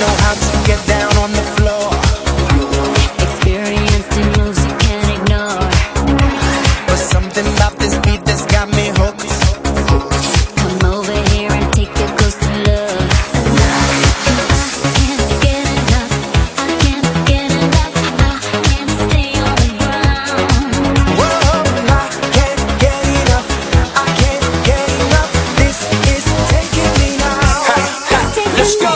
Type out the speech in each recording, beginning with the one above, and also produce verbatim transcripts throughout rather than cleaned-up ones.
know how to get down on the floor. Experienced in moves you can't ignore. But something about this beat that's got me hooked. Come over here and take a closer look. I can't get enough, I can't get enough, I can't stay on the ground. Whoa, I can't get enough, I can't get enough. This is taking me now. Let's go.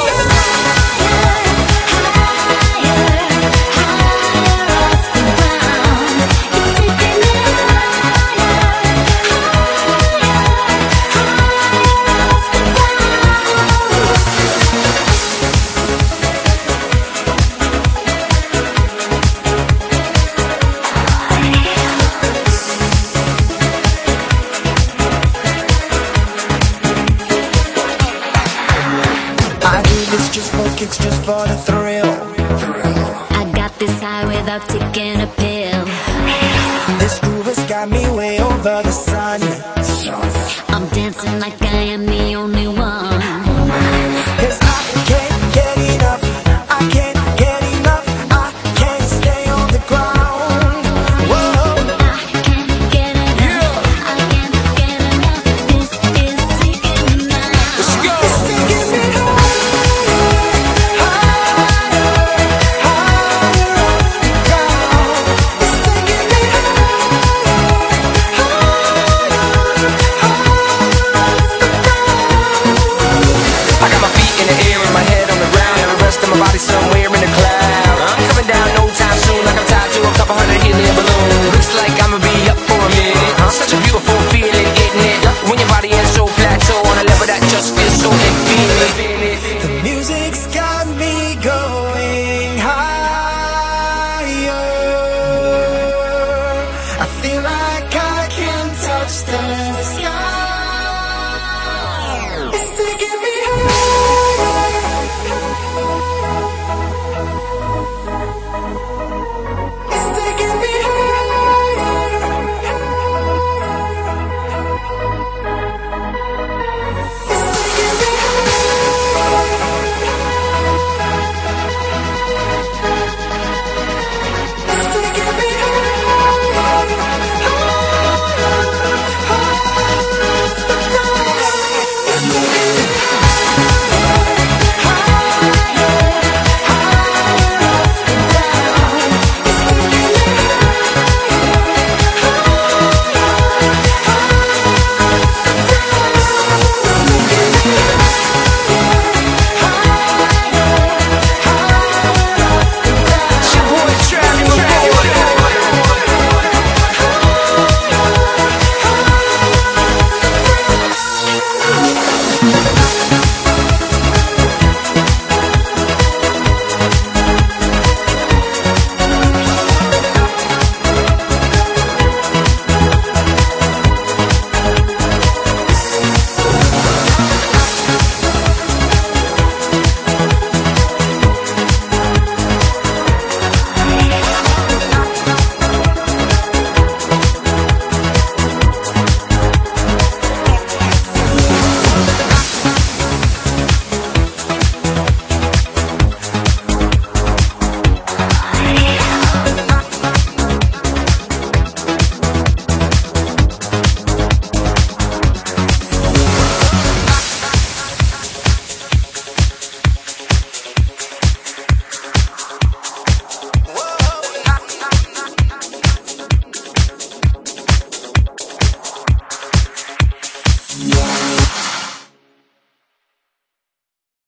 I do this just for kicks, just for the thrill. I got this high without taking a pill. This groove has got me way over the sun. I'm dancing like I am the